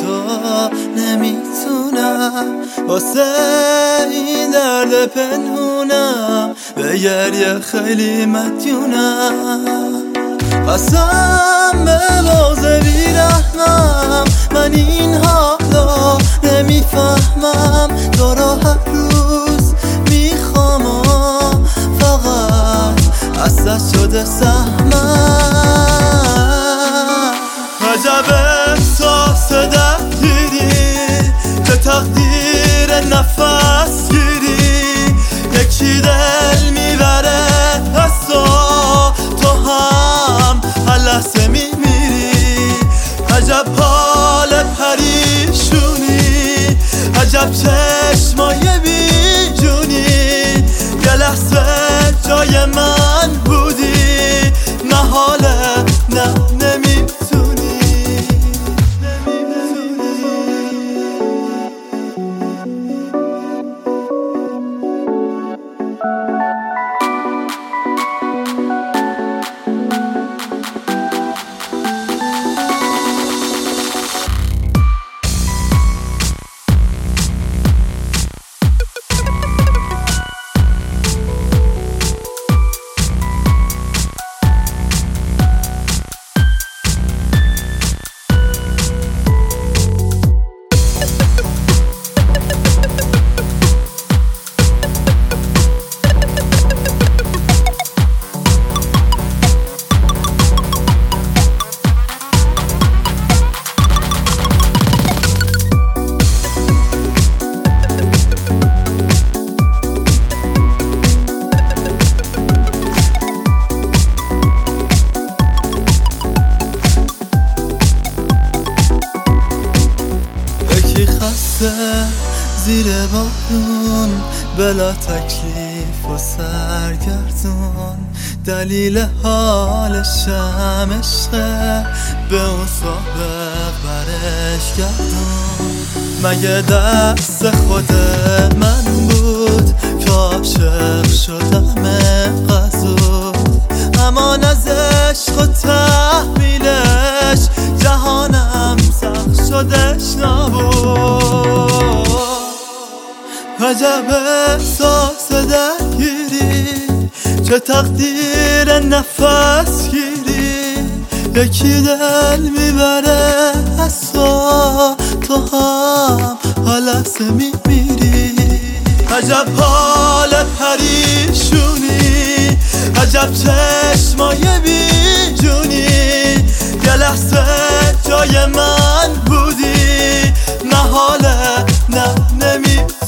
تو نمیتونم، واسه این درد پنهونم، به گریه خیلی مدیونم. قسم به باز بیرحمم، من این حالا نمیفهمم. تو را هر روز میخوام، فقط از دست شده سهمم. عجب احساس درگیری که تقدیر نفس گیری، یکی دل میبره از تو هم هر لحظه میمیری. عجب حال پریشونی، عجب چشمای بیجونی، یه لحظه جای من بودی، محاله نه نمیتونی. زیر بارون بلا تکلیف و سرگردون، دلیل حالشم عشقه، به اون سابق برش گردون. مگه دست خود من بود که عاشق شدم غزود، امان از عشق و تحمیلش جهانم سخت شدش نبود. عجب احساس درگیری چه تقدیر نفس گیری، یکی دل میبره از تو هم هر لحظه میمیری. عجب حال پریشونی، عجب چشمای بیجونی، یه لحظه جای من بودی، محاله نه نمیتونی.